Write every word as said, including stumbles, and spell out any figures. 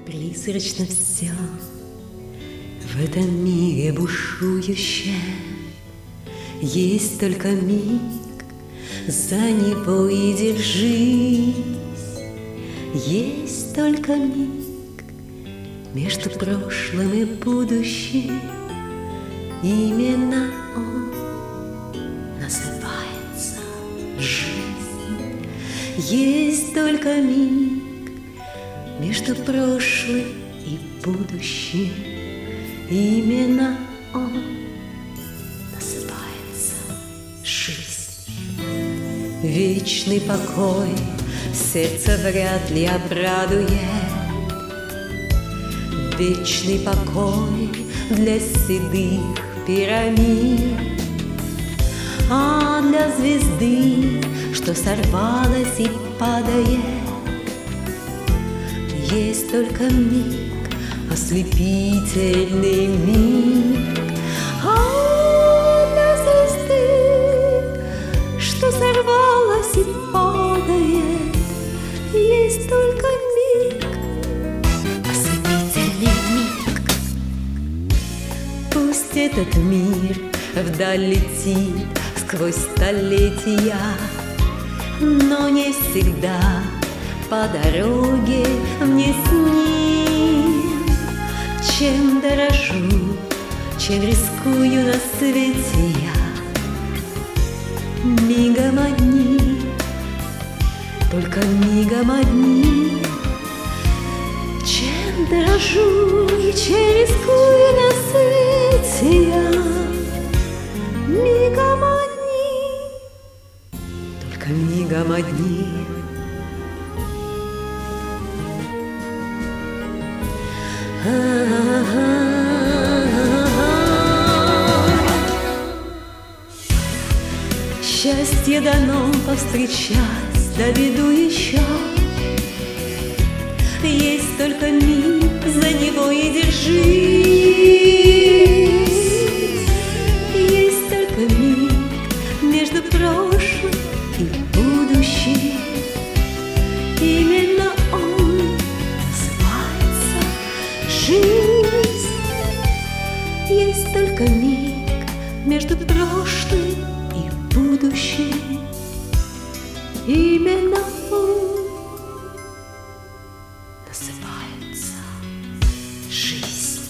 Призрачно все в этом мире бушующем. Есть только миг, за него и держись. Есть только миг между прошлым и будущим. Именно он называется жизнь. Есть только миг между прошлым и будущим. Именно он называется жизнь. Вечный покой сердце вряд ли обрадует. Вечный покой для седых пирамид, а для звезды, что сорвалась и падает, есть только миг, ослепительный миг. А для звезды, что сорвалась и падает, есть только миг, ослепительный миг. Пусть этот мир вдаль летит сквозь столетия, но не всегда по дороге мне с ним. Чем дорожу, чем рискую на свете я, мигом одним, только мигом одним. Чем дорожу и чем рискую на свете я, мигом одним, только мигом одним. Счастье дано повстречать, доведу еще. Есть только миг, за него и держись. Есть только миг между прошлым и будущим. Именно он называется жизнь. Есть только миг между прошлым и будущим. Именно он называется жизнь.